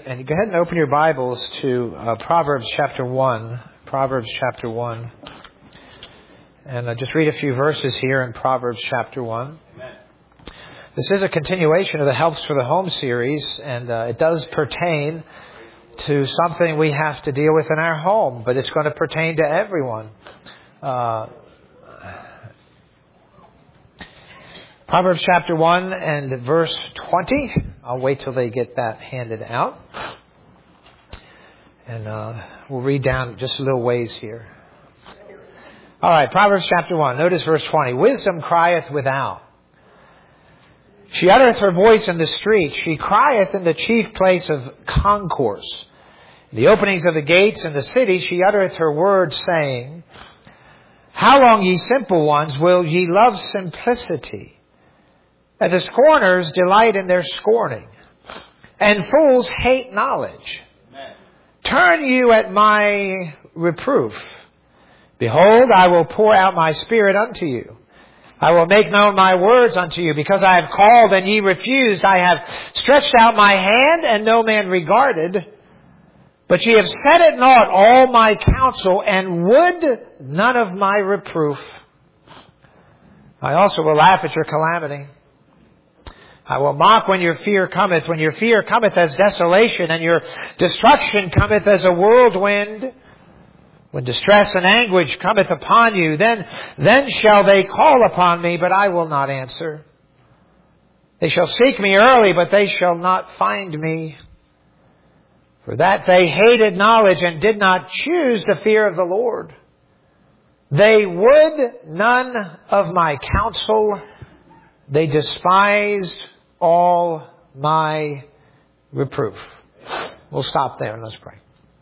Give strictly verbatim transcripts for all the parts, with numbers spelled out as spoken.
And go ahead and open your Bibles to uh, Proverbs chapter one. Proverbs chapter one. And uh, just read a few verses here in Proverbs chapter one. Amen. This is a continuation of the Helps for the Home series, and uh, it does pertain to something we have to deal with in our home, but it's going to pertain to everyone. Uh, Proverbs chapter one and verse twenty. I'll wait till they get that handed out. And uh, we'll read down just a little ways here. All right, Proverbs chapter one. Notice verse twenty. Wisdom crieth without. She uttereth her voice in the street. She crieth in the chief place of concourse. In the openings of the gates in the city she uttereth her words, saying, How long, ye simple ones, will ye love simplicity? And the scorners delight in their scorning, and fools hate knowledge. Amen. Turn you at my reproof. Behold, I will pour out my spirit unto you. I will make known my words unto you, because I have called and ye refused. I have stretched out my hand and no man regarded. But ye have set at naught all my counsel, and would none of my reproof. I also will laugh at your calamity. I will mock when your fear cometh, when your fear cometh as desolation, and your destruction cometh as a whirlwind. When distress and anguish cometh upon you, then, then shall they call upon me, but I will not answer. They shall seek me early, but they shall not find me. For that they hated knowledge and did not choose the fear of the Lord. They would none of my counsel. They despised all my reproof. We'll stop there and let's pray.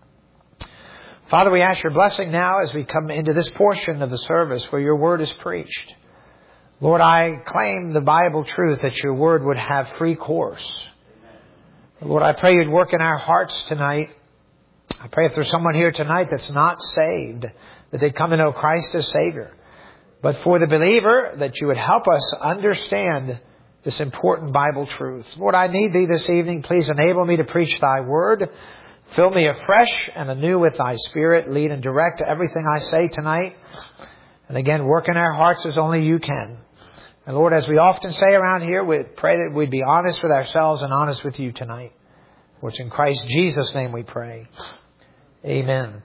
Father, we ask your blessing now as we come into this portion of the service where your word is preached. Lord, I claim the Bible truth that your word would have free course. Lord, I pray you'd work in our hearts tonight. I pray if there's someone here tonight that's not saved, that they'd come to know Christ as Savior. But for the believer, that you would help us understand this important Bible truth. Lord, I need thee this evening. Please enable me to preach thy word. Fill me afresh and anew with thy spirit. Lead and direct everything I say tonight. And again, work in our hearts as only you can. And Lord, as we often say around here, we pray that we'd be honest with ourselves and honest with you tonight. For it's in Christ Jesus' name we pray. Amen.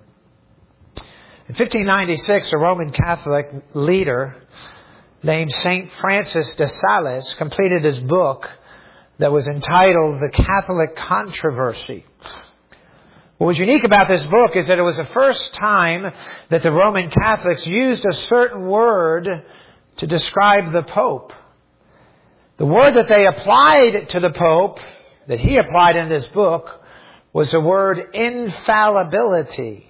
In fifteen ninety-six, a Roman Catholic leader named Saint Francis de Sales completed his book that was entitled The Catholic Controversy. What was unique about this book is that it was the first time that the Roman Catholics used a certain word to describe the Pope. The word that they applied to the Pope, that he applied in this book, was the word infallibility.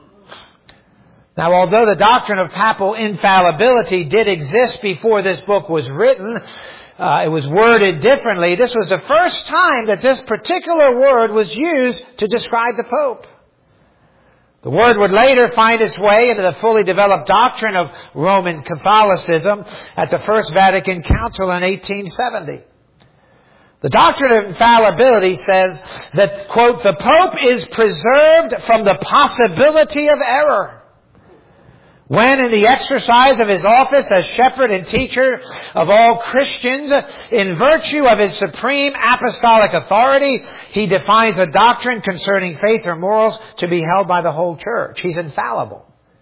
Now, although the doctrine of papal infallibility did exist before this book was written, uh, it was worded differently. This was the first time that this particular word was used to describe the Pope. The word would later find its way into the fully developed doctrine of Roman Catholicism at the First Vatican Council in eighteen seventy. The doctrine of infallibility says that, quote, the Pope is preserved from the possibility of error when in the exercise of his office as shepherd and teacher of all Christians, in virtue of his supreme apostolic authority, he defines a doctrine concerning faith or morals to be held by the whole church. He's infallible.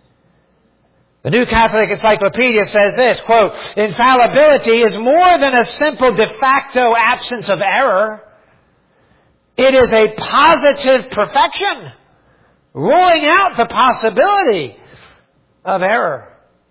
The New Catholic Encyclopedia says this, quote, infallibility is more than a simple de facto absence of error. It is a positive perfection, ruling out the possibility of error.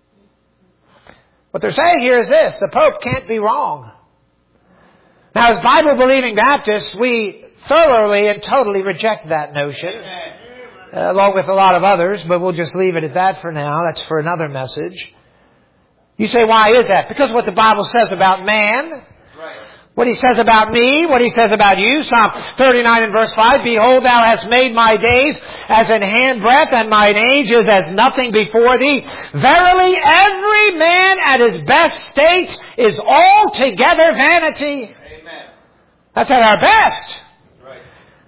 What they're saying here is this: the Pope can't be wrong. Now, as Bible-believing Baptists, we thoroughly and totally reject that notion, uh, along with a lot of others, but we'll just leave it at that for now. That's for another message. You say, why is that? Because what the Bible says about man, right, what he says about me, what he says about you. Psalm thirty-nine and verse five, behold, thou hast made my days as an handbreadth, and mine age is as nothing before thee. Verily, every man at his best state is altogether vanity. Amen. That's at our best. Right.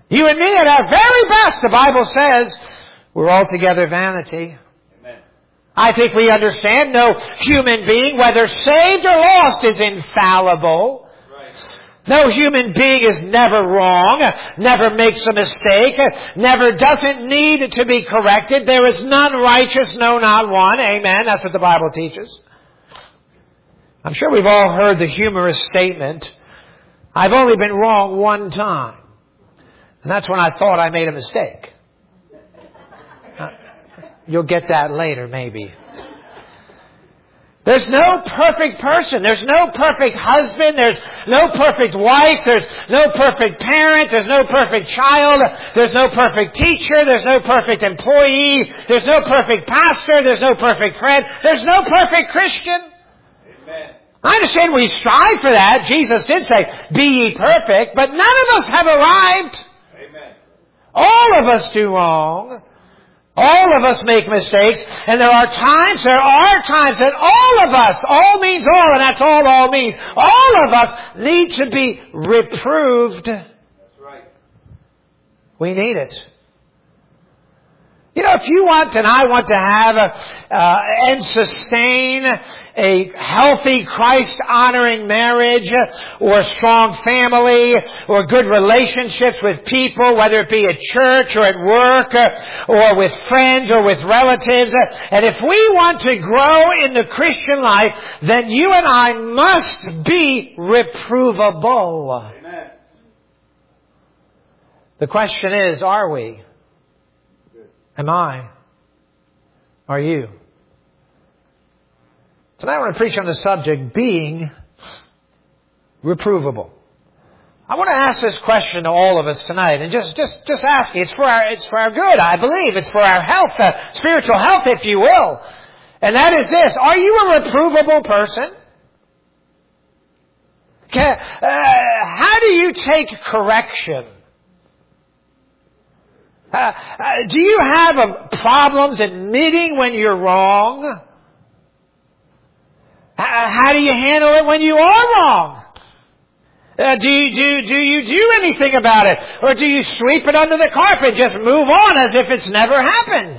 You and me at our very best, the Bible says, we're altogether vanity. Amen. I think we understand no human being, whether saved or lost, is infallible. No human being is never wrong, never makes a mistake, never doesn't need to be corrected. There is none righteous, no, not one. Amen. That's what the Bible teaches. I'm sure we've all heard the humorous statement, I've only been wrong one time. And that's when I thought I made a mistake. Uh, you'll get that later, maybe. There's no perfect person. There's no perfect husband. There's no perfect wife. There's no perfect parent. There's no perfect child. There's no perfect teacher. There's no perfect employee. There's no perfect pastor. There's no perfect friend. There's no perfect Christian. Amen. I understand we strive for that. Jesus did say, be ye perfect. But none of us have arrived. Amen. All of us do wrong. All of us make mistakes, and there are times, there are times that all of us, all means all, and that's all all means, all of us need to be reproved. That's right. We need it. You know, if you want and I want to have a, uh, and sustain a healthy, Christ-honoring marriage, or a strong family, or good relationships with people, whether it be at church or at work, or with friends or with relatives, and if we want to grow in the Christian life, then you and I must be reprovable. Amen. The question is, are we? Am I? Are you? Tonight I want to preach on the subject, being reprovable. I want to ask this question to all of us tonight, and just, just, just asking. It's for our, it's for our good, I believe. It's for our health, uh, spiritual health, if you will. And that is this: are you a reprovable person? Can, uh, how do you take correction? Uh, uh, do you have uh, problems admitting when you're wrong? Uh, how do you handle it when you are wrong? Uh, do you do do you do anything about it, or do you sweep it under the carpet and just move on as if it's never happened?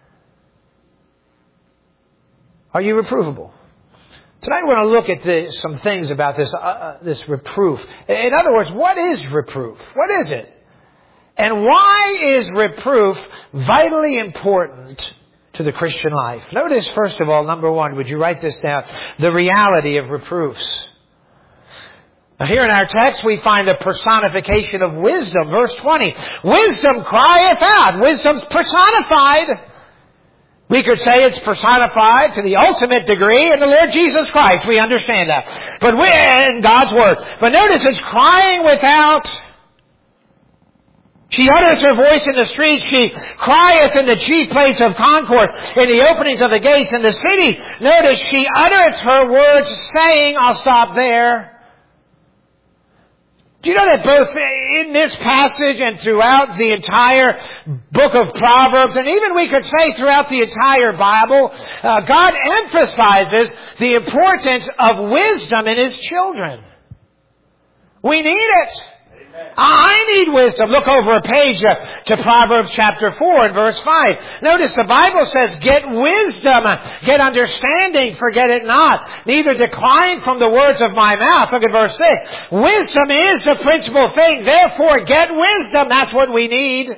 Are you reprovable? Tonight we're going to look at the, some things about this uh, uh, this reproof. In other words, what is reproof? What is it? And why is reproof vitally important to the Christian life? Notice, first of all, number one, would you write this down? The reality of reproofs. Now, here in our text, we find the personification of wisdom. Verse twenty, wisdom crieth out. Wisdom's personified. We could say it's personified to the ultimate degree in the Lord Jesus Christ. We understand that. But we, in God's Word. But notice it's crying without. She utters her voice in the street. She crieth in the chief place of concourse, in the openings of the gates in the city. Notice she uttereth her words, saying, I'll stop there. Do you know that both in this passage and throughout the entire book of Proverbs, and even we could say throughout the entire Bible, uh, God emphasizes the importance of wisdom in His children. We need it. I need wisdom. Look over a page uh, to Proverbs chapter four and verse five. Notice the Bible says, get wisdom, get understanding, forget it not. Neither decline from the words of my mouth. Look at verse six. Wisdom is the principal thing. Therefore, get wisdom. That's what we need.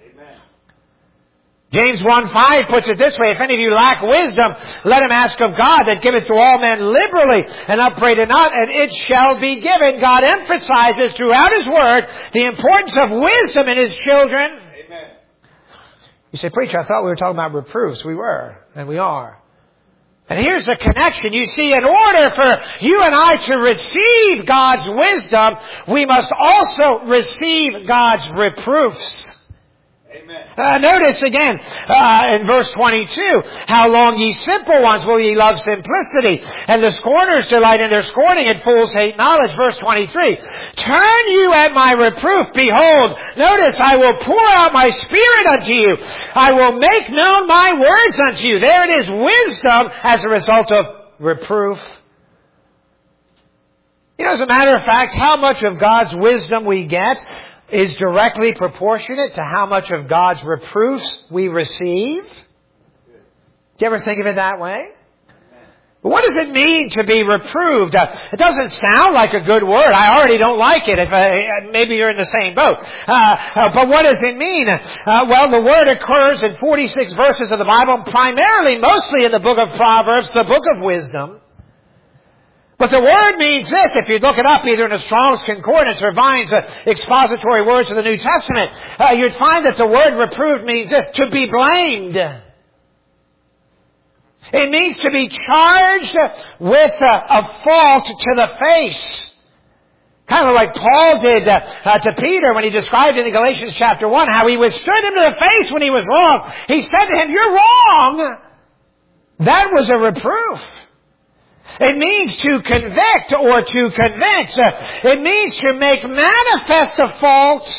James one five puts it this way, if any of you lack wisdom, let him ask of God that giveth to all men liberally and upbraideth not, and it shall be given. God emphasizes throughout His Word the importance of wisdom in His children. Amen. You say, preacher, I thought we were talking about reproofs. We were, and we are. And here's the connection. You see, in order for you and I to receive God's wisdom, we must also receive God's reproofs. Uh, notice again, uh, in verse twenty-two, how long ye simple ones will ye love simplicity, and the scorners delight in their scorning, and fools hate knowledge. Verse twenty-three, turn you at my reproof, behold, notice, I will pour out my spirit unto you, I will make known my words unto you. There it is, wisdom as a result of reproof. You know, as a matter of fact, how much of God's wisdom we get is directly proportionate to how much of God's reproofs we receive. Do you ever think of it that way? What does it mean to be reproved? Uh, it doesn't sound like a good word. I already don't like it. If uh, maybe you're in the same boat. Uh, uh, but what does it mean? Uh, well, the word occurs in forty-six verses of the Bible, primarily, mostly in the book of Proverbs, the book of wisdom. But the word means this, if you look it up either in a Strong's Concordance or Vine's uh, expository words of the New Testament, uh, you'd find that the word reproved means this, to be blamed. It means to be charged with a, a fault to the face. Kind of like Paul did uh, uh, to Peter when he described in Galatians chapter one how he withstood him to the face when he was wrong. He said to him, "You're wrong." That was a reproof. It means to convict or to convince. Uh, it means to make manifest a fault.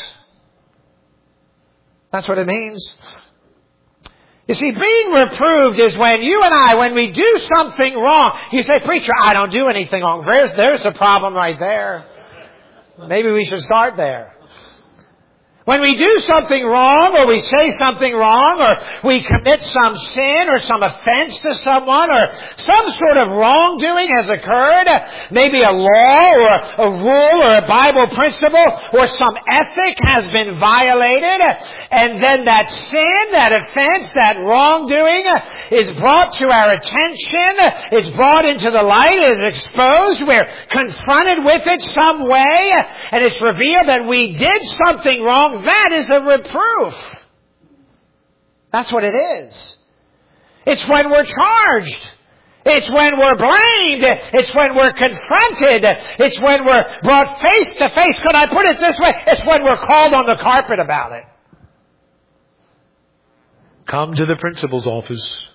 That's what it means. You see, being reproved is when you and I, when we do something wrong, you say, "Preacher, I don't do anything wrong." There's, there's a problem right there. Maybe we should start there. When we do something wrong, or we say something wrong, or we commit some sin or some offense to someone, or some sort of wrongdoing has occurred, maybe a law or a rule or a Bible principle or some ethic has been violated, and then that sin, that offense, that wrongdoing is brought to our attention, it's brought into the light, it is exposed, we're confronted with it some way, and it's revealed that we did something wrong. That is a reproof. That's what it is. It's when we're charged. It's when we're blamed. It's when we're confronted. It's when we're brought face to face. Could I put it this way? It's when we're called on the carpet about it. Come to the principal's office.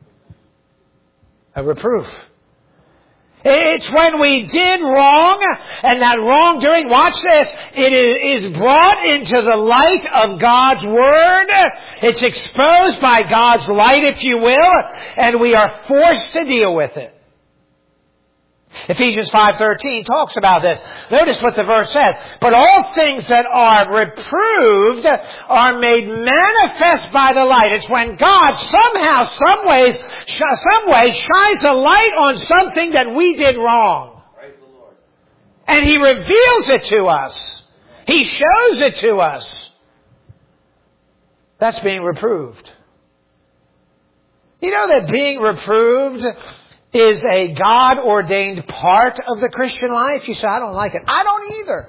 A reproof. It's when we did wrong, and that wrongdoing, watch this, it is brought into the light of God's Word. It's exposed by God's light, if you will, and we are forced to deal with it. Ephesians five thirteen talks about this. Notice what the verse says. But all things that are reproved are made manifest by the light. It's when God somehow, some ways, some way shines a light on something that we did wrong. Praise the Lord. And He reveals it to us. He shows it to us. That's being reproved. You know that being reproved is a God-ordained part of the Christian life? You say, "I don't like it." I don't either.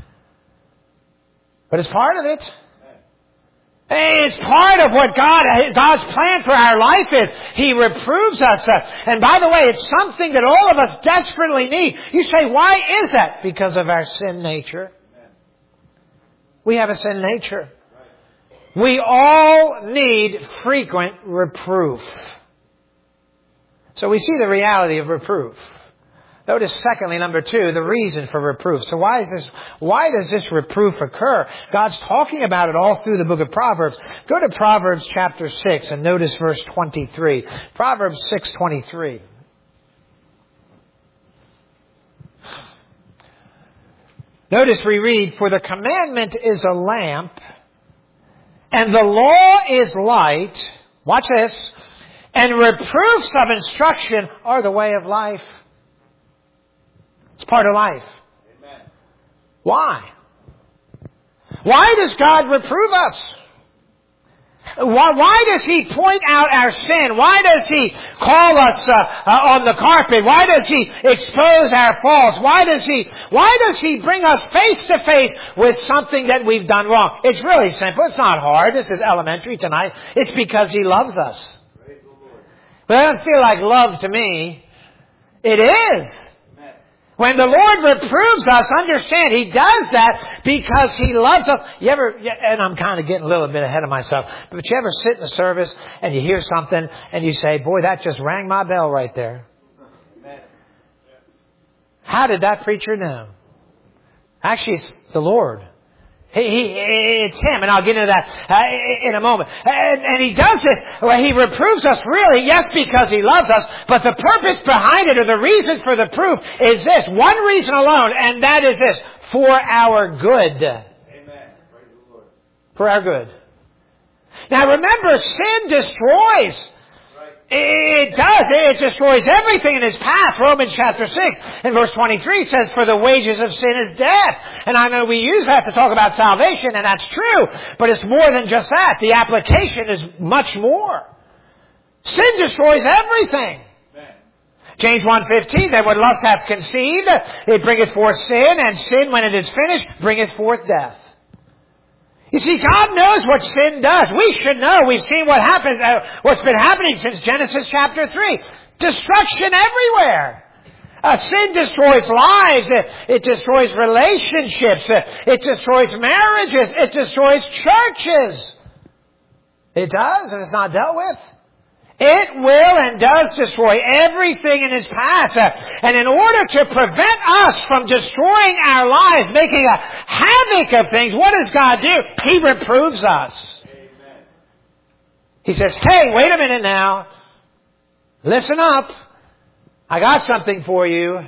But it's part of it. It's part of what God, God's plan for our life is. He reproves us. And by the way, it's something that all of us desperately need. You say, why is that? Because of our sin nature. We have a sin nature. We all need frequent reproof. So we see the reality of reproof. Notice, secondly, number two, the reason for reproof. So why is this, why does this reproof occur? God's talking about it all through the book of Proverbs. Go to Proverbs chapter six and notice verse twenty-three. Proverbs six twenty-three. Notice we read, "For the commandment is a lamp, and the law is light." Watch this. "And reproofs of instruction are the way of life." It's part of life. Amen. Why? Why does God reprove us? Why, why does He point out our sin? Why does He call us uh, uh, on the carpet? Why does He expose our faults? Why does He, why does He bring us face to face with something that we've done wrong? It's really simple. It's not hard. This is elementary tonight. It's because He loves us. But it doesn't feel like love to me. It is. Amen. When the Lord reproves us, understand He does that because He loves us. You ever, and I'm kind of getting a little bit ahead of myself, but you ever sit in a service and you hear something and you say, "Boy, that just rang my bell right there." Amen. How did that preacher know? Actually, it's the Lord. He, he, it's Him, and I'll get into that uh, in a moment. And, and He does this, well, He reproves us really, yes, because He loves us, but the purpose behind it, or the reason for the proof, is this. One reason alone, and that is this: for our good. Amen. for our good. Now remember, sin destroys. It does. It destroys everything in its path. Romans chapter six and verse twenty-three says, for the wages of sin is death. And I know we use that to talk about salvation, and that's true. But it's more than just that. The application is much more. Sin destroys everything. James one fifteen, that when lust hath conceived, it bringeth forth sin, and sin, when it is finished, bringeth forth death. You see, God knows what sin does. We should know. We've seen what happens, uh, what's been happening since Genesis chapter three. Destruction everywhere. Uh, sin destroys lives. It, it destroys relationships. Uh, it destroys marriages. It destroys churches. It does, and it's not dealt with. It will and does destroy everything in its path. Uh, and in order to prevent us from destroying our lives, making a havoc of things, what does God do? He reproves us. Amen. He says, hey, wait a minute now. Listen up. I got something for you.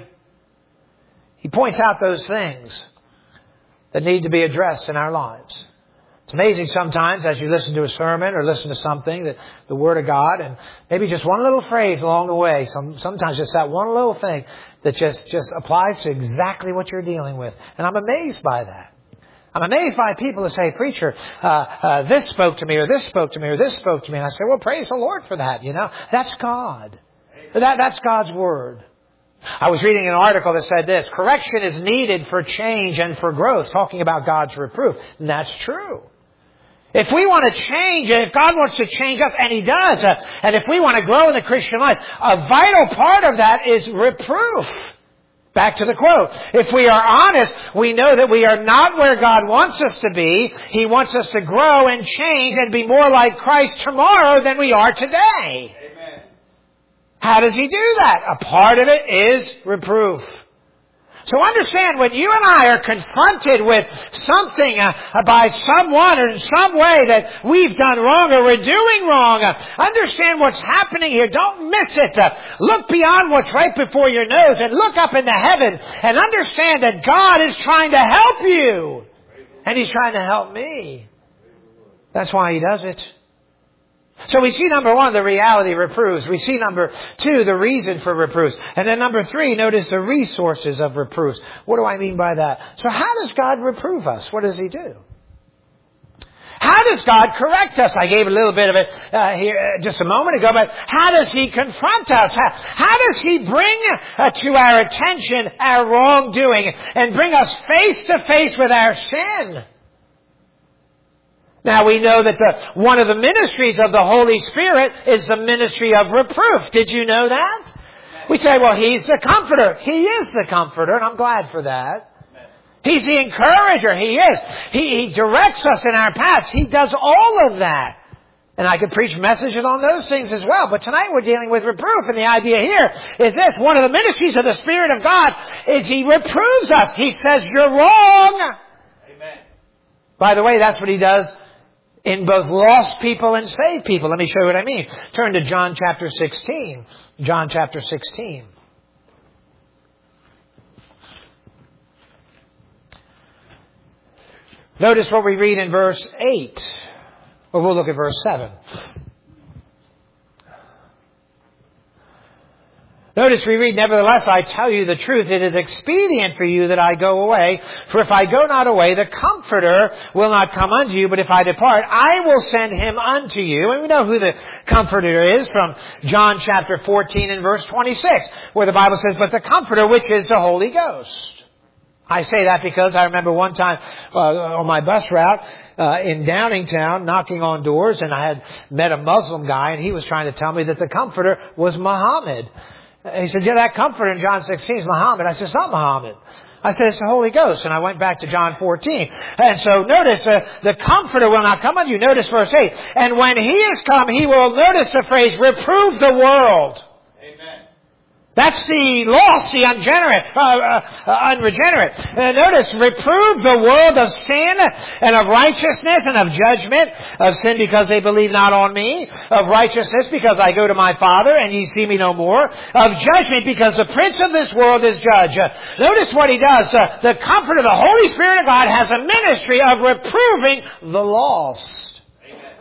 He points out those things that need to be addressed in our lives. It's amazing sometimes as you listen to a sermon or listen to something, that the Word of God, and maybe just one little phrase along the way, some, sometimes just that one little thing that just, just applies to exactly what you're dealing with. And I'm amazed by that. I'm amazed by people who say, preacher, uh, uh, this spoke to me, or this spoke to me, or this spoke to me. And I say, well, praise the Lord for that, you know. That's God. That, that's God's Word. I was reading an article that said this, correction is needed for change and for growth, talking about God's reproof. And that's true. If we want to change, if God wants to change us, and He does, uh, and if we want to grow in the Christian life, a vital part of that is reproof. Back to the quote. If we are honest, we know that we are not where God wants us to be. He wants us to grow and change and be more like Christ tomorrow than we are today. Amen. How does He do that? A part of it is reproof. So understand, when you and I are confronted with something uh, by someone or in some way that we've done wrong or we're doing wrong, uh, understand what's happening here. Don't miss it. Uh, look beyond what's right before your nose and look up into heaven and understand that God is trying to help you. And He's trying to help me. That's why He does it. So we see, number one, the reality of reproofs. We see, number two, the reason for reproofs. And then number three, notice the resources of reproofs. What do I mean by that? So how does God reprove us? What does He do? How does God correct us? I gave a little bit of it uh, here uh, just a moment ago, but how does He confront us? How, how does He bring uh, to our attention our wrongdoing and bring us face to face with our sin? Now we know that the, one of the ministries of the Holy Spirit is the ministry of reproof. Did you know that? We say, well, He's the comforter. He is the comforter, and I'm glad for that. He's the encourager. He is. He, he directs us in our paths. He does all of that. And I could preach messages on those things as well. But tonight we're dealing with reproof. And the idea here is this. One of the ministries of the Spirit of God is He reproves us. He says, you're wrong. Amen. By the way, that's what He does in both lost people and saved people. Let me show you what I mean. Turn to John chapter sixteen. John chapter sixteen. Notice what we read in verse eight. Or we'll look at verse seven. Notice we read, nevertheless, I tell you the truth, it is expedient for you that I go away. For if I go not away, the Comforter will not come unto you. But if I depart, I will send Him unto you. And we know who the Comforter is from John chapter fourteen and verse twenty-six, where the Bible says, but the Comforter, which is the Holy Ghost. I say that because I remember one time uh, on my bus route uh, in Downingtown, knocking on doors, and I had met a Muslim guy, and he was trying to tell me that the Comforter was Muhammad. He said, yeah, that Comforter in John sixteen is Muhammad. I said, it's not Muhammad. I said, it's the Holy Ghost. And I went back to John fourteen. And so notice, uh, the Comforter will not come unto you. Notice verse eight. And when He is come, He will, notice the phrase, reprove the world. Amen. That's the lost, the ungenerate, uh, uh, unregenerate. Uh, notice, reprove the world of sin and of righteousness and of judgment. Of sin because they believe not on me. Of righteousness because I go to my Father and ye see me no more. Of judgment because the prince of this world is judge. Uh, notice what he does. Uh, the comfort of the Holy Spirit of God has a ministry of reproving the lost. Amen.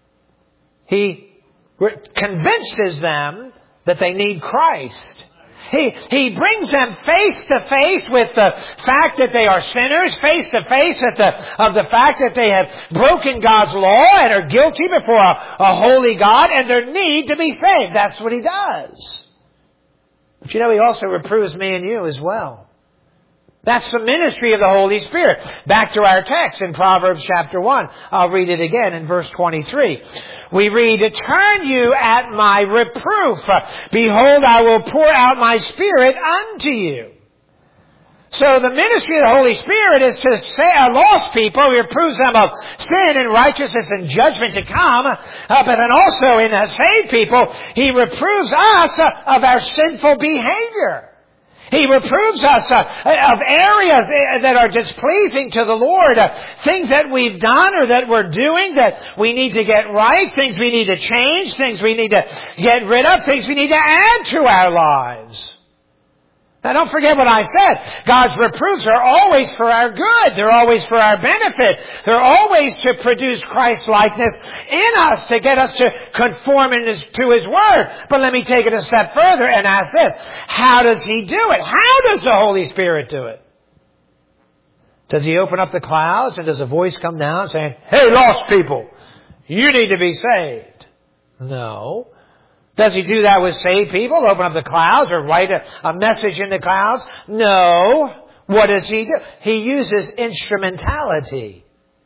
He re- convinces them that they need Christ. He, he brings them face to face with the fact that they are sinners, face to face at the, of the fact that they have broken God's law and are guilty before a, a holy God and their need to be saved. That's what he does. But you know, he also reproves me and you as well. That's the ministry of the Holy Spirit. Back to our text in Proverbs chapter one. I'll read it again in verse twenty-three. We read, turn you at my reproof. Behold, I will pour out my Spirit unto you. So the ministry of the Holy Spirit is to say, uh, lost people, he reproves them of sin and righteousness and judgment to come. Uh, but then also in uh, saved people, he reproves us uh, of our sinful behavior. He reproves us uh, of areas that are displeasing to the Lord, uh, things that we've done or that we're doing that we need to get right, things we need to change, things we need to get rid of, things we need to add to our lives. Now don't forget what I said. God's reproofs are always for our good. They're always for our benefit. They're always to produce Christ-likeness in us, to get us to conform in his, to His Word. But let me take it a step further and ask this. How does He do it? How does the Holy Spirit do it? Does He open up the clouds and does a voice come down saying, hey, lost people, you need to be saved? No. Does He do that with saved people? Open up the clouds or write a, a message in the clouds? No. What does He do? He uses instrumentality.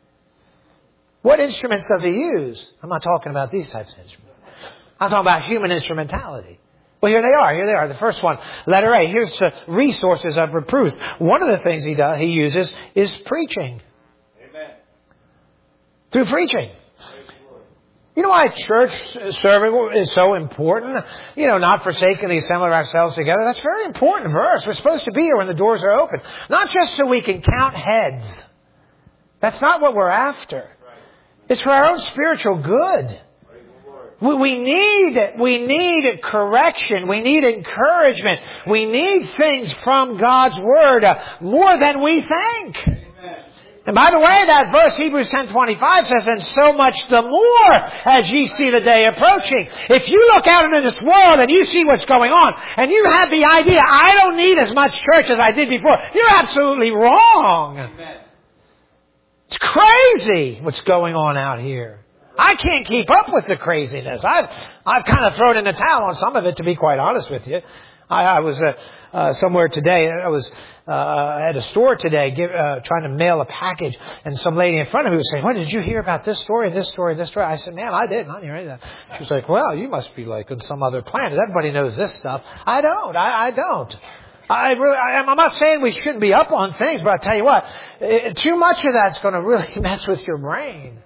What instruments does He use? I'm not talking about these types of instruments. I'm talking about human instrumentality. Well, here they are. Here they are. The first one, letter A. Here's the resources of reproof. One of the things He does, He uses is preaching. Amen. Through preaching. You know why church serving is so important? You know, not forsaking the assembly of ourselves together. That's very important for us. We're supposed to be here when the doors are open. Not just so we can count heads. That's not what we're after. It's for our own spiritual good. We need, we need correction. We need encouragement. We need things from God's Word more than we think. And by the way, that verse, Hebrews ten twenty-five says, and so much the more as ye see the day approaching. If you look out into this world and you see what's going on, and you have the idea, I don't need as much church as I did before, you're absolutely wrong. Amen. It's crazy what's going on out here. I can't keep up with the craziness. I've, I've kind of thrown in the towel on some of it, to be quite honest with you. I, I was uh, uh, somewhere today. I was uh, at a store today, give, uh, trying to mail a package, and some lady in front of me was saying, "What did you hear about this story and this story and this story?" I said, "Man, I didn't. I didn't hear any of that." She was like, "Well, you must be like on some other planet. Everybody knows this stuff." I don't. I, I don't. I really. I, I'm not saying we shouldn't be up on things, but I tell you what, it, too much of that's going to really mess with your brain.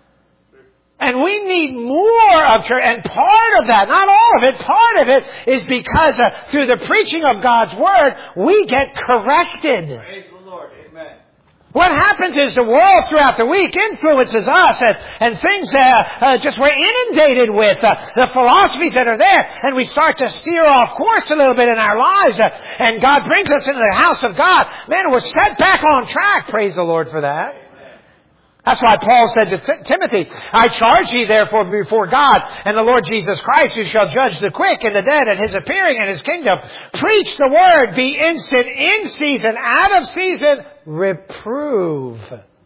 And we need more of church. And part of that, not all of it, part of it is because uh, through the preaching of God's Word, we get corrected. Praise the Lord. Amen. What happens is the world throughout the week influences us, and, and things uh, uh, just we're inundated with, uh, the philosophies that are there, and we start to steer off course a little bit in our lives, uh, and God brings us into the house of God. Man, we're set back on track. Praise the Lord for that. That's why Paul said to Timothy, I charge ye therefore before God and the Lord Jesus Christ, who shall judge the quick and the dead at His appearing in His kingdom. Preach the word, be instant in season, out of season, reprove.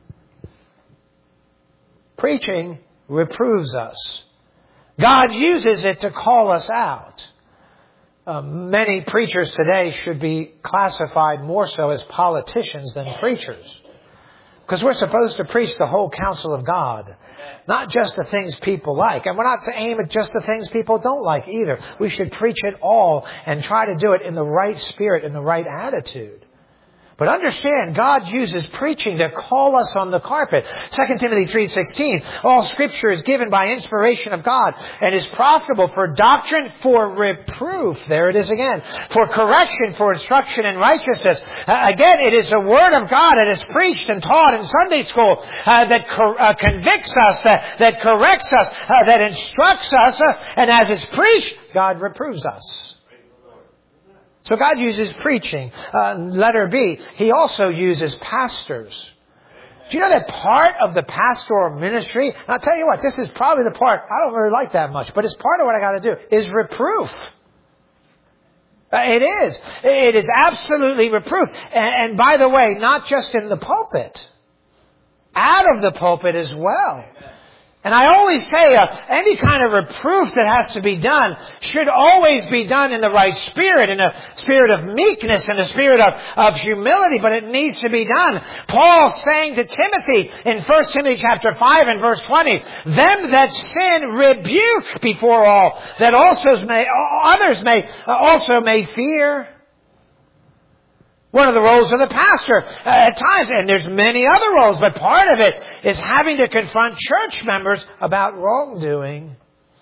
Preaching reproves us. God uses it to call us out. Uh, many preachers today should be classified more so as politicians than preachers. Because we're supposed to preach the whole counsel of God. Not just the things people like. And we're not to aim at just the things people don't like either. We should preach it all and try to do it in the right spirit, in the right attitude. But understand, God uses preaching to call us on the carpet. Second Timothy three sixteen, all Scripture is given by inspiration of God and is profitable for doctrine, for reproof. There it is again. For correction, for instruction in righteousness. Uh, again, it is the Word of God that is preached and taught in Sunday school uh, that cor- uh, convicts us, uh, that corrects us, uh, that instructs us, uh, and as it's preached, God reproves us. So God uses preaching. Uh, letter B, He also uses pastors. Do you know that part of the pastoral ministry, and I'll tell you what, this is probably the part I don't really like that much, but it's part of what I got to do, is reproof. Uh, it is. It is absolutely reproof. And, and by the way, not just in the pulpit, out of the pulpit as well. And I always say uh, any kind of reproof that has to be done should always be done in the right spirit, in a spirit of meekness, in a spirit of, of humility, but it needs to be done. Paul saying to Timothy in First Timothy chapter five and verse twenty, them that sin rebuke before all, that also may, others may also may fear. One of the roles of the pastor uh, at times, and there's many other roles, but part of it is having to confront church members about wrongdoing.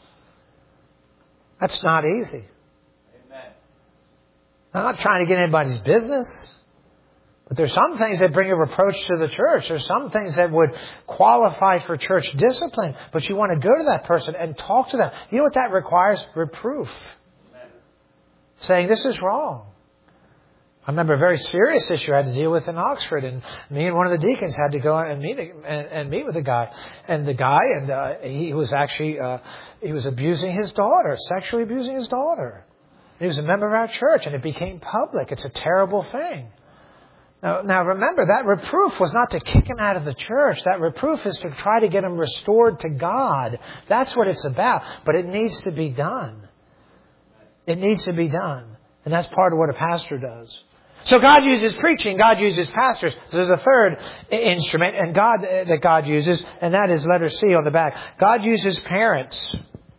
That's not easy. Amen. I'm not trying to get anybody's business, but there's some things that bring a reproach to the church. There's some things that would qualify for church discipline, but you want to go to that person and talk to them. You know what that requires? Reproof. Amen. Saying this is wrong. I remember a very serious issue I had to deal with in Oxford, and me and one of the deacons had to go and meet and, and meet with the guy, and the guy, and uh, he was actually uh, he was abusing his daughter, sexually abusing his daughter. He was a member of our church, and it became public. It's a terrible thing. Now, now remember, that reproof was not to kick him out of the church. That reproof is to try to get him restored to God. That's what it's about. But it needs to be done. It needs to be done, and that's part of what a pastor does. So God uses preaching. God uses pastors. There's a third instrument and God that God uses, and that is letter C on the back. God uses parents.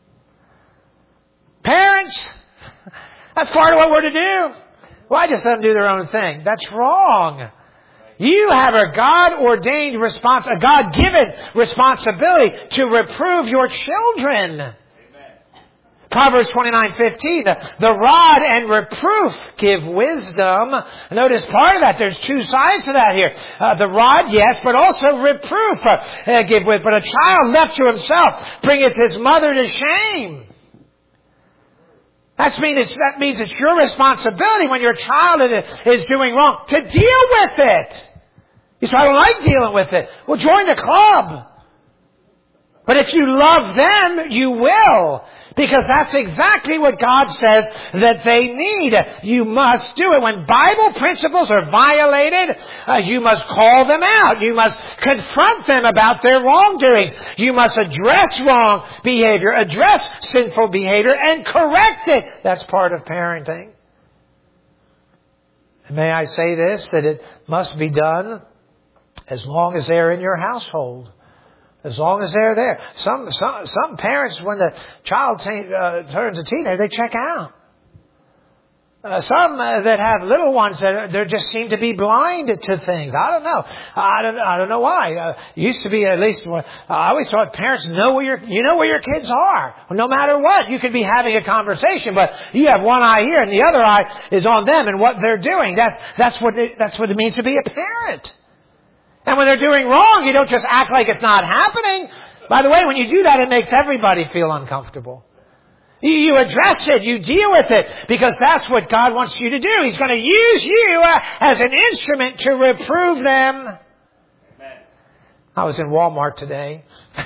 Parents! That's part of what we're to do. Well, I just let them do their own thing. That's wrong. You have a God-ordained respons- a God-given responsibility to reprove your children. Proverbs twenty-nine fifteen, the, the rod and reproof give wisdom. Notice part of that, there's two sides to that here. Uh, the rod, yes, but also reproof uh, uh, give wisdom. But a child left to himself bringeth his mother to shame. That's mean it's, that means it's your responsibility when your child is doing wrong to deal with it. You say, I don't like dealing with it. Well, join the club. But if you love them, you will. Because that's exactly what God says that they need. You must do it. When Bible principles are violated, uh, you must call them out. You must confront them about their wrongdoings. You must address wrong behavior, address sinful behavior, and correct it. That's part of parenting. And may I say this, that it must be done as long as they're in your household. As long as they're there. Some some, some parents, when the child t- uh, turns a teenager, they check out. Uh, some uh, that have little ones that are, they just seem to be blind to things. I don't know. I don't. I don't know why. Uh, it used to be at least. Uh, I always thought parents know where your you know where your kids are. No matter what, you could be having a conversation, but you have one eye here and the other eye is on them and what they're doing. That's that's what it, that's what it means to be a parent. And when they're doing wrong, you don't just act like it's not happening. By the way, when you do that, it makes everybody feel uncomfortable. You, you address it, you deal with it, because that's what God wants you to do. He's going to use you uh, as an instrument to reprove them. Amen. I was in Walmart today.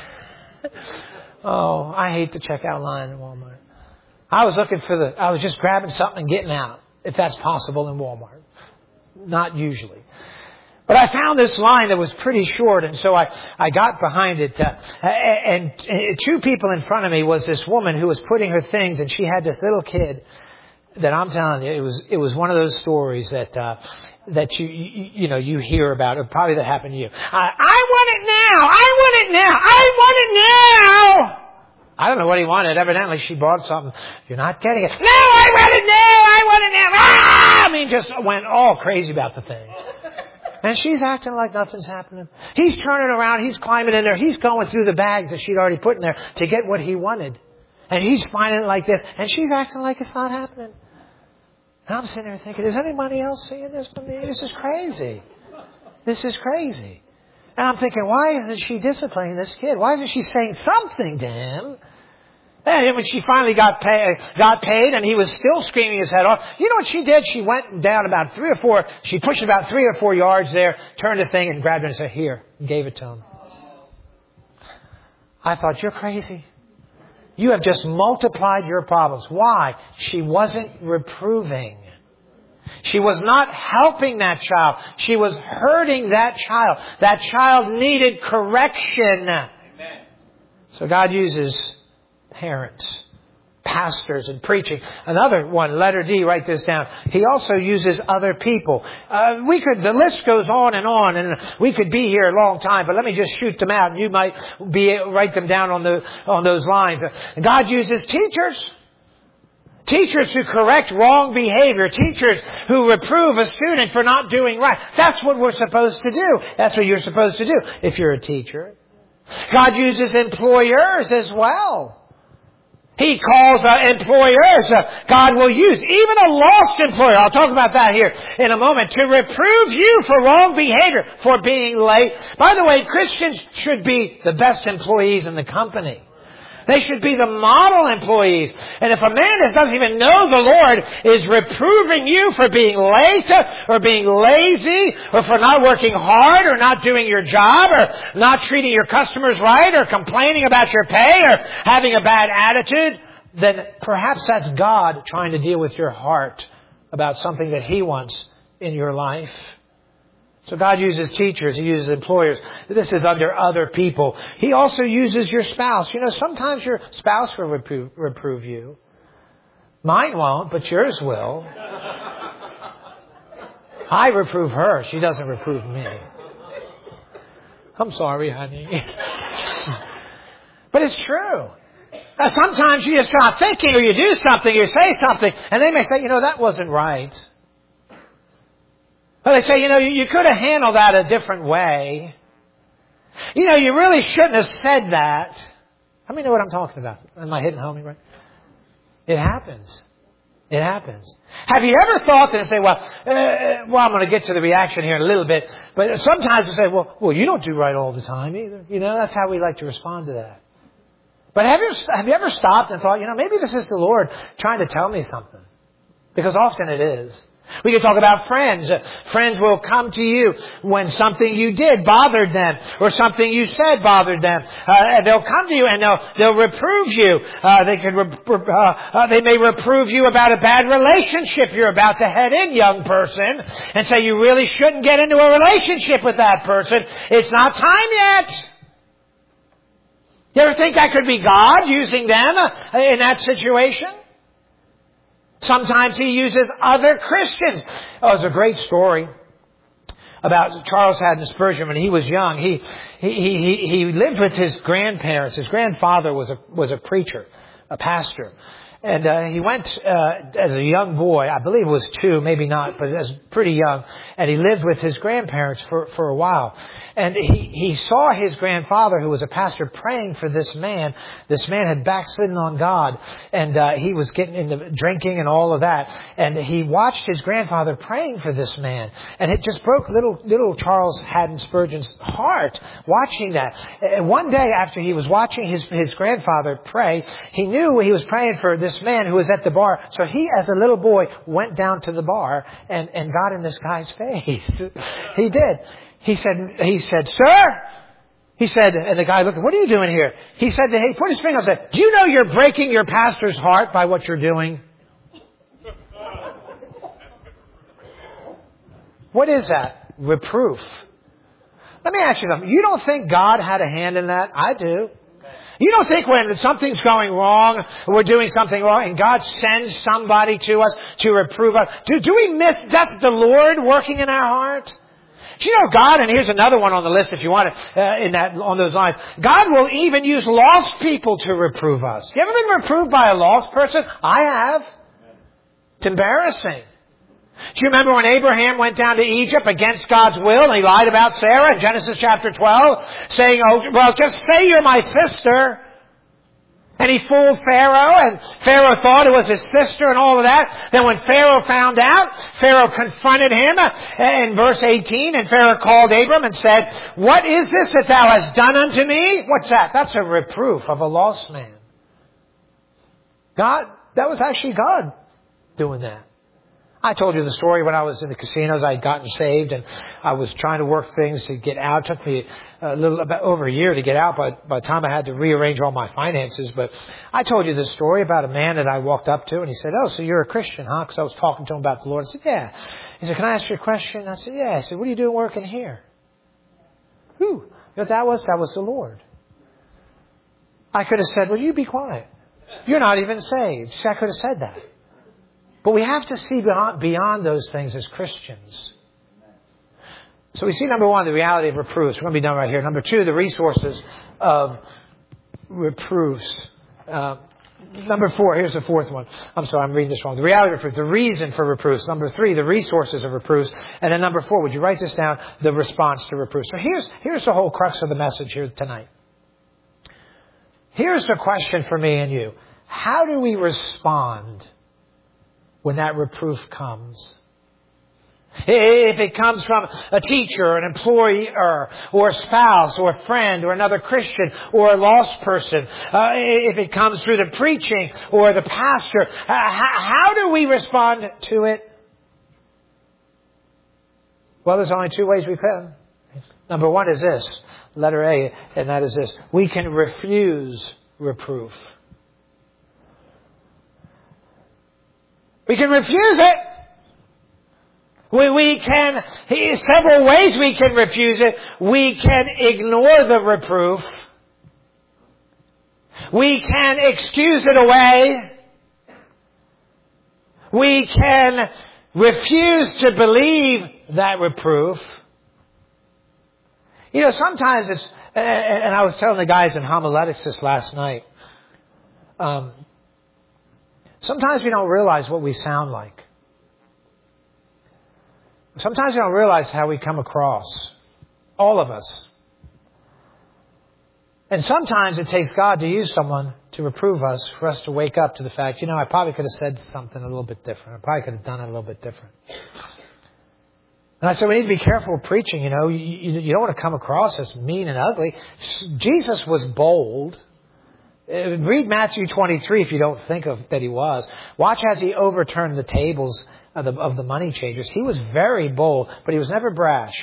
Oh, I hate the checkout line in Walmart. I was looking for the, I was just grabbing something and getting out, if that's possible in Walmart. Not usually. But I found this line that was pretty short, and so I, I got behind it. Uh, and, and two people in front of me was this woman who was putting her things, and she had this little kid that I'm telling you, it was it was one of those stories that uh, that you, you you know you hear about, or probably that happened to you. I, I want it now. I want it now. I want it now. I don't know what he wanted. Evidently, she bought something. You're not getting it. No, I want it now. I want it now. Ah! I mean, just went all crazy about the thing. And she's acting like nothing's happening. He's turning around. He's climbing in there. He's going through the bags that she'd already put in there to get what he wanted. And he's finding it like this. And she's acting like it's not happening. And I'm sitting there thinking, is anybody else seeing this but me? This is crazy. This is crazy. And I'm thinking, why isn't she disciplining this kid? Why isn't she saying something to him? And when she finally got pay, got paid and he was still screaming his head off, you know what she did? She went down about three or four, she pushed about three or four yards there, turned the thing and grabbed it and said, here, and gave it to him. I thought, you're crazy. You have just multiplied your problems. Why? She wasn't reproving. She was not helping that child. She was hurting that child. That child needed correction. Amen. So God uses parents, pastors, and preaching. Another one, letter D, write this down. He also uses other people. Uh, we could, the list goes on and on, and we could be here a long time, but let me just shoot them out, and you might be write them down on the on those lines. God uses teachers. Teachers who correct wrong behavior. Teachers who reprove a student for not doing right. That's what we're supposed to do. That's what you're supposed to do if you're a teacher. God uses employers as well. He calls uh, employers, uh, God will use, even a lost employer, I'll talk about that here in a moment, to reprove you for wrong behavior, for being late. By the way, Christians should be the best employees in the company. They should be the model employees. And if a man that doesn't even know the Lord is reproving you for being late or being lazy or for not working hard or not doing your job or not treating your customers right or complaining about your pay or having a bad attitude, then perhaps that's God trying to deal with your heart about something that He wants in your life. So God uses teachers. He uses employers. This is under other people. He also uses your spouse. You know, sometimes your spouse will reprove, reprove you. Mine won't, but yours will. I reprove her. She doesn't reprove me. I'm sorry, honey. But it's true. Now, sometimes you just start thinking or you do something, you say something, and they may say, you know, that wasn't right. Well, they say, you know, you, you could have handled that a different way. You know, you really shouldn't have said that. How many know what I'm talking about? Am I hitting home right? It happens. It happens. Have you ever thought and say, well, uh, well, I'm going to get to the reaction here in a little bit. But sometimes you say, well, well, you don't do right all the time either. You know, that's how we like to respond to that. But have you, have you ever stopped and thought, you know, maybe this is the Lord trying to tell me something? Because often it is. We can talk about friends. Friends will come to you when something you did bothered them or something you said bothered them. Uh, they'll come to you and they'll they'll reprove you. Uh, they could re- uh, uh, they may reprove you about a bad relationship you're about to head in, young person, and say you really shouldn't get into a relationship with that person. It's not time yet. You ever think that could be God using them uh, in that situation? Sometimes He uses other Christians. Oh, there's a great story about Charles Haddon Spurgeon when he was young. He he he he lived with his grandparents. His grandfather was a was a preacher, a pastor. And uh, he went uh, as a young boy, I believe it was two, maybe not, but as pretty young. And he lived with his grandparents for, for a while. And he, he saw his grandfather, who was a pastor, praying for this man. This man had backslidden on God. And uh, he was getting into drinking and all of that. And he watched his grandfather praying for this man. And it just broke little little Charles Haddon Spurgeon's heart watching that. And one day after he was watching his, his grandfather pray, he knew he was praying for this man who was at the bar. So he, as a little boy, went down to the bar and, and got in this guy's face. He did. He said, he said, sir, he said, and the guy looked, what are you doing here? He said, to, he put his finger and said, do you know you're breaking your pastor's heart by what you're doing? What is that? Reproof. Let me ask you something. You don't think God had a hand in that? I do. You don't think when something's going wrong, we're doing something wrong, and God sends somebody to us to reprove us? Do, do we miss, that's the Lord working in our heart? Do you know God, and here's another one on the list if you want it, uh, in that, on those lines. God will even use lost people to reprove us. You ever been reproved by a lost person? I have. It's embarrassing. Do you remember when Abraham went down to Egypt against God's will and he lied about Sarah in Genesis chapter twelve, saying, oh, well, just say you're my sister. And he fooled Pharaoh, and Pharaoh thought it was his sister and all of that. Then when Pharaoh found out, Pharaoh confronted him in verse eighteen, and Pharaoh called Abram and said, what is this that thou hast done unto me? What's that? That's a reproof of a lost man. God, that was actually God doing that. I told you the story when I was in the casinos. I had gotten saved and I was trying to work things to get out. It took me a little about over a year to get out by, by the time I had to rearrange all my finances. But I told you the story about a man that I walked up to and he said, oh, so you're a Christian, huh? Because I was talking to him about the Lord. I said, yeah. He said, can I ask you a question? I said, yeah. I said, what are you doing working here? Who? You know what that was? That was the Lord. I could have said, well, you be quiet. You're not even saved. See, I could have said that. But we have to see beyond, beyond those things as Christians. So we see, number one, the reality of reproofs. We're going to be done right here. Number two, the resources of reproofs. Uh, number four, here's the fourth one. I'm sorry, I'm reading this wrong. The reality of reproofs, the reason for reproofs. Number three, the resources of reproofs. And then number four, would you write this down? The response to reproofs. So here's, here's the whole crux of the message here tonight. Here's the question for me and you. How do we respond when that reproof comes? If it comes from a teacher, an employer, or a spouse, or a friend, or another Christian, or a lost person, uh, if it comes through the preaching or the pastor, uh, how, how do we respond to it? Well, there's only two ways we can. Number one is this, letter A, and that is this. We can refuse reproof. We can refuse it. We, we can, several ways we can refuse it. We can ignore the reproof. We can excuse it away. We can refuse to believe that reproof. You know, sometimes it's, and I was telling the guys in homiletics this last night, um, sometimes we don't realize what we sound like. Sometimes we don't realize how we come across. All of us. And sometimes it takes God to use someone to reprove us, for us to wake up to the fact, you know, I probably could have said something a little bit different. I probably could have done it a little bit different. And I said, we need to be careful of preaching, you know. You, you, you don't want to come across as mean and ugly. Jesus was bold. Read Matthew twenty-three if you don't think of that he was. Watch as he overturned the tables of the, of the money changers. He was very bold, but he was never brash.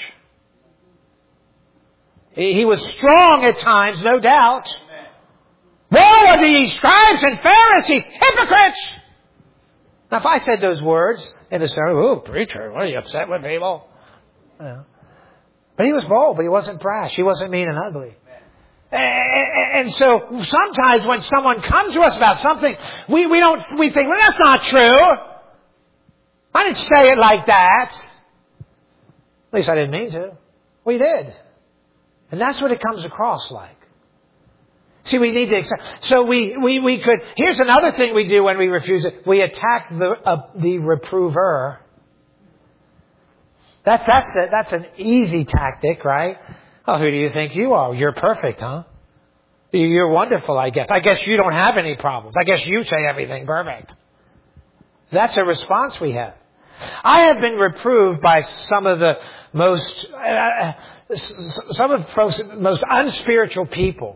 He, he was strong at times, no doubt. Woe unto ye scribes and Pharisees, hypocrites! Now if I said those words in a sermon, oh, preacher, what are you upset with people? You know. But he was bold, but he wasn't brash. He wasn't mean and ugly. And so sometimes when someone comes to us about something, we, we don't, we think, well, that's not true. I didn't say it like that. At least I didn't mean to. We did. And that's what it comes across like. See, we need to accept. So we, we, we could, here's another thing we do when we refuse it. We attack the, uh, the reprover. That's, that's, a, that's an easy tactic, right? Oh, who do you think you are? You're perfect, huh? You're wonderful, I guess. I guess you don't have any problems. I guess you say everything perfect. That's a response we have. I have been reproved by some of the most, uh, some of the folks, most unspiritual people.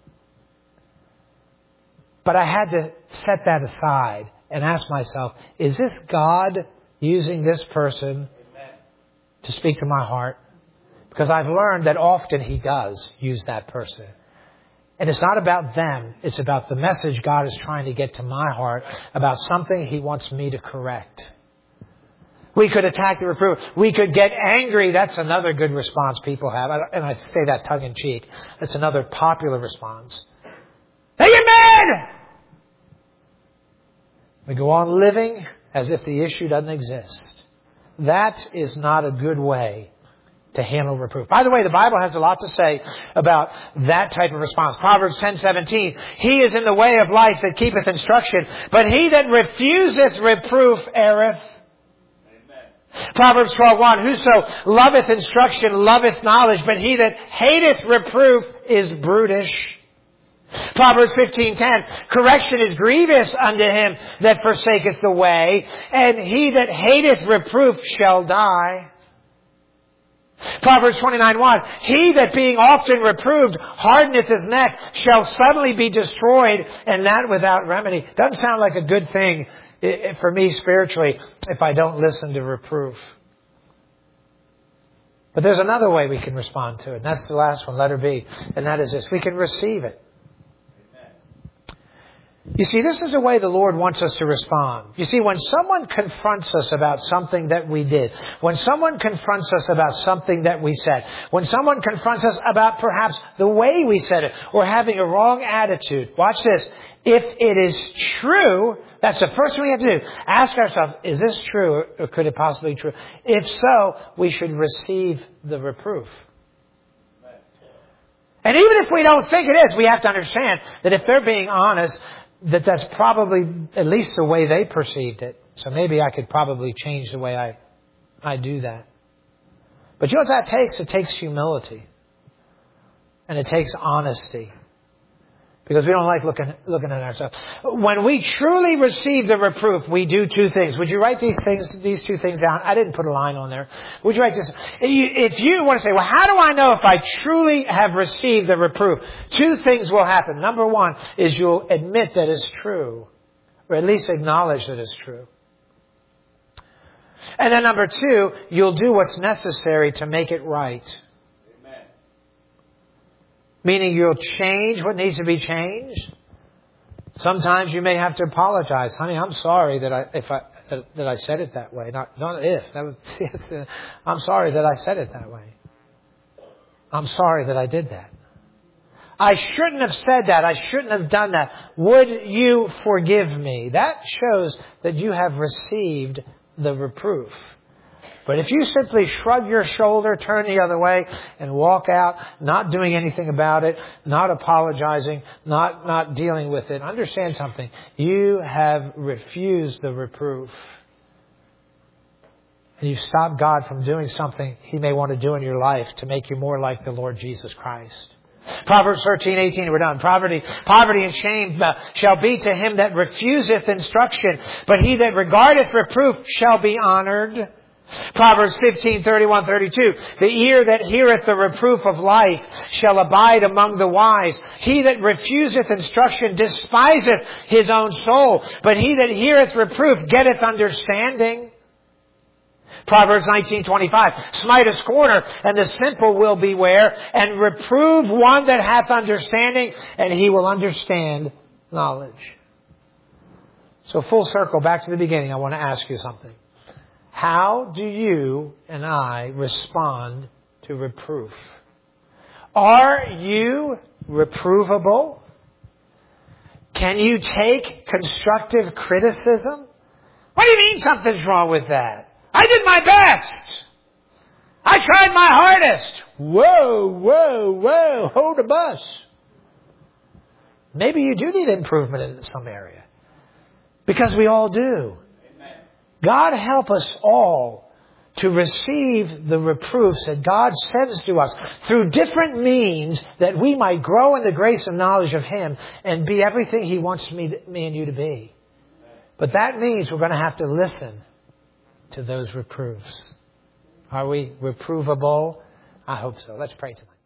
But I had to set that aside and ask myself, is this God using this person to speak to my heart? Because I've learned that often he does use that person. And it's not about them. It's about the message God is trying to get to my heart about something he wants me to correct. We could attack the reproof. We could get angry. That's another good response people have. And I say that tongue in cheek. That's another popular response. Hey, you mad? We go on living as if the issue doesn't exist. That is not a good way to handle reproof. By the way, the Bible has a lot to say about that type of response. Proverbs ten seventeen. He is in the way of life that keepeth instruction, but he that refuseth reproof erreth. Amen. Proverbs twelve one, whoso loveth instruction loveth knowledge, but he that hateth reproof is brutish. Proverbs fifteen ten, correction is grievous unto him that forsaketh the way, and he that hateth reproof shall die. Proverbs twenty-nine one, he that being often reproved hardeneth his neck shall suddenly be destroyed, and that without remedy. Doesn't sound like a good thing for me spiritually if I don't listen to reproof. But there's another way we can respond to it, and that's the last one, letter B, and that is this. We can receive it. You see, this is the way the Lord wants us to respond. You see, when someone confronts us about something that we did, when someone confronts us about something that we said, when someone confronts us about perhaps the way we said it, or having a wrong attitude, watch this. If it is true, that's the first thing we have to do. Ask ourselves, is this true, or could it possibly be true? If so, we should receive the reproof. And even if we don't think it is, we have to understand that if they're being honest, that that's probably at least the way they perceived it. So maybe I could probably change the way I, I do that. But you know what that takes? It takes humility. And it takes honesty. Because we don't like looking, looking at ourselves. When we truly receive the reproof, we do two things. Would you write these things, these two things down? I didn't put a line on there. Would you write this? If you want to say, well, how do I know if I truly have received the reproof? Two things will happen. Number one is you'll admit that it's true. Or at least acknowledge that it's true. And then number two, you'll do what's necessary to make it right. Meaning you'll change what needs to be changed. Sometimes you may have to apologize. Honey, I'm sorry that I if I that, that I said it that way. Not not if. That was I'm sorry that I said it that way. I'm sorry that I did that. I shouldn't have said that. I shouldn't have done that. Would you forgive me? That shows that you have received the reproof. But if you simply shrug your shoulder, turn the other way, and walk out, not doing anything about it, not apologizing, not, not dealing with it, understand something. You have refused the reproof. And you've stopped God from doing something He may want to do in your life to make you more like the Lord Jesus Christ. Proverbs thirteen eighteen, we're done. Poverty, poverty and shame shall be to him that refuseth instruction, but he that regardeth reproof shall be honored. Proverbs fifteen thirty-one thirty-two, the ear that heareth the reproof of life shall abide among the wise. He that refuseth instruction despiseth his own soul, but he that heareth reproof getteth understanding. Proverbs nineteen twenty-five, smite a scorner, and the simple will beware, and reprove one that hath understanding, and he will understand knowledge. So full circle, back to the beginning, I want to ask you something. How do you and I respond to reproof? Are you reprovable? Can you take constructive criticism? What do you mean something's wrong with that? I did my best. I tried my hardest. Whoa, whoa, whoa, hold the bus. Maybe you do need improvement in some area. Because we all do. God help us all to receive the reproofs that God sends to us through different means that we might grow in the grace and knowledge of Him and be everything He wants me, me and you to be. But that means we're going to have to listen to those reproofs. Are we reprovable? I hope so. Let's pray tonight.